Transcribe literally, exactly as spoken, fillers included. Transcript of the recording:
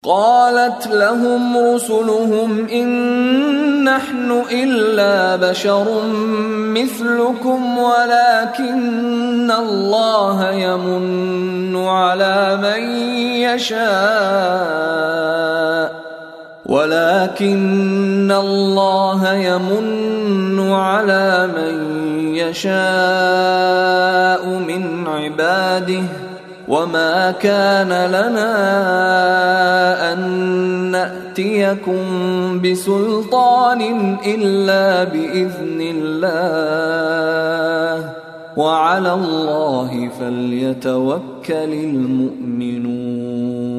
قالت لهم رسلهم إن نحن إلا بشر مثلكم ولكن الله يمن على من يشاء ولكن الله يمن على من يشاء من عباده وما كان لنا أن نأتيكم بسلطان إلا بإذن الله وعلى الله فليتوكل المؤمنون.